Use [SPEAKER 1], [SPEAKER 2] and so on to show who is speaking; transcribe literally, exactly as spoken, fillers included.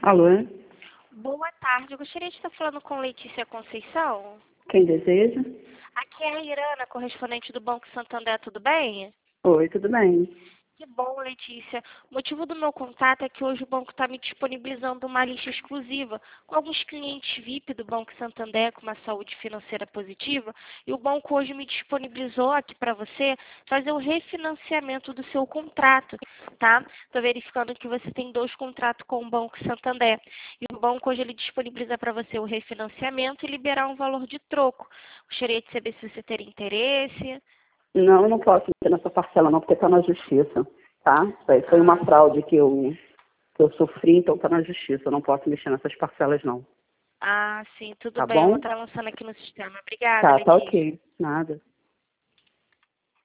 [SPEAKER 1] Alô?
[SPEAKER 2] Boa tarde, eu gostaria de estar falando com Letícia Conceição.
[SPEAKER 1] Quem deseja?
[SPEAKER 2] Aqui é a Irana, correspondente do Banco Santander, tudo bem?
[SPEAKER 1] Oi, tudo bem?
[SPEAKER 2] Que bom, Letícia. O motivo do meu contato é que hoje o banco está me disponibilizando uma lista exclusiva com alguns clientes V I P do Banco Santander com uma saúde financeira positiva. E o banco hoje me disponibilizou aqui para você fazer o refinanciamento do seu contrato, tá? Estou verificando que você tem dois contratos com o Banco Santander. E o banco hoje ele disponibiliza para você o refinanciamento e liberar um valor de troco. Gostaria de saber se você teria interesse.
[SPEAKER 1] Não, eu não posso meter nessa parcela não, porque está na justiça, tá? Isso aí foi uma fraude que eu, que eu sofri, então está na justiça. Eu não posso mexer nessas parcelas não.
[SPEAKER 2] Ah, sim, tudo
[SPEAKER 1] Tá
[SPEAKER 2] bem. Eu vou
[SPEAKER 1] bom?
[SPEAKER 2] estar lançando aqui no sistema. Obrigada,
[SPEAKER 1] Tá, tá
[SPEAKER 2] Letícia.
[SPEAKER 1] ok. Nada.